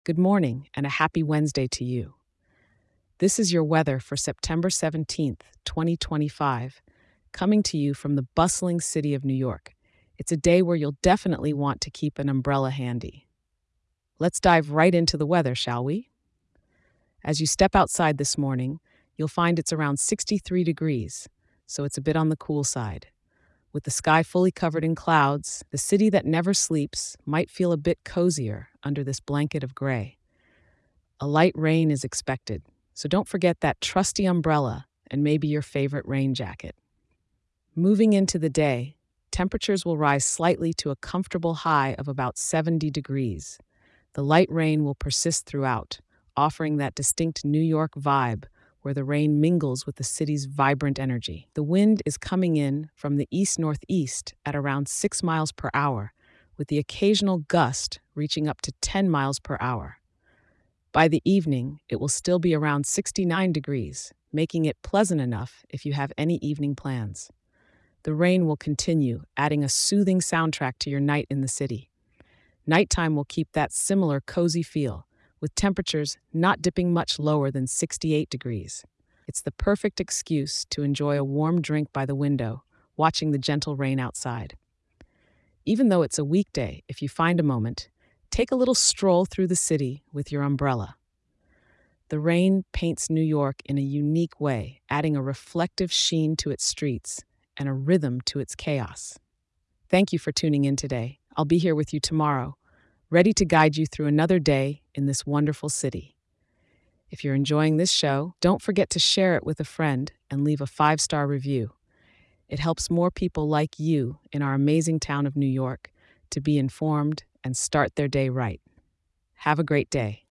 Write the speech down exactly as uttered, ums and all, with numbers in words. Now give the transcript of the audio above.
Good morning and a happy Wednesday to you. This is your weather for September seventeenth, twenty twenty-five, coming to you from the bustling city of New York. It's a day where you'll definitely want to keep an umbrella handy. Let's dive right into the weather, shall we? As you step outside this morning, you'll find it's around sixty-three degrees, so it's a bit on the cool side. With the sky fully covered in clouds, the city that never sleeps might feel a bit cozier under this blanket of gray. A light rain is expected, so don't forget that trusty umbrella and maybe your favorite rain jacket. Moving into the day, temperatures will rise slightly to a comfortable high of about seventy degrees. The light rain will persist throughout, offering that distinct New York vibe where the rain mingles with the city's vibrant energy. The wind is coming in from the east-northeast at around six miles per hour, with the occasional gust reaching up to ten miles per hour. By the evening, it will still be around sixty-nine degrees, making it pleasant enough if you have any evening plans. The rain will continue, adding a soothing soundtrack to your night in the city. Nighttime will keep that similar cozy feel, with temperatures not dipping much lower than sixty-eight degrees. It's the perfect excuse to enjoy a warm drink by the window, watching the gentle rain outside. Even though it's a weekday, if you find a moment, take a little stroll through the city with your umbrella. The rain paints New York in a unique way, adding a reflective sheen to its streets and a rhythm to its chaos. Thank you for tuning in today. I'll be here with you tomorrow, ready to guide you through another day in this wonderful city. If you're enjoying this show, don't forget to share it with a friend and leave a five-star review. It helps more people like you in our amazing town of New York to be informed and start their day right. Have a great day.